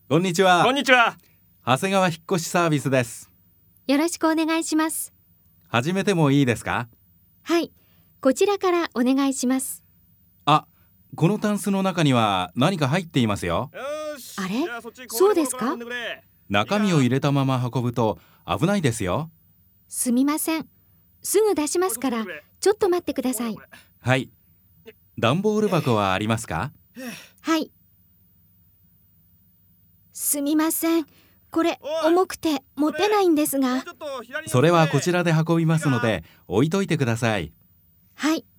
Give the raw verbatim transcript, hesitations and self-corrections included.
こんにちは。 こんにちは。 長谷川引っ越しサービスです。 よろしくお願いします。 始めてもいいですか？ はい、こちらからお願いします。 あ、このタンスの中には何か入っていますよ。 よし。 あれじゃあそっちそうですか？ 小物から運んでくれ。 中身を入れたまま運ぶと危ないですよ。 すみません。すぐ出しますから、ちょっと待ってください。 はい。段ボール箱はありますか？ はい。すみません。これおい重くて持てないんですが。 ちょっと左に寄ってくれ。 それはこちらで運びますので置いといてください。 はい。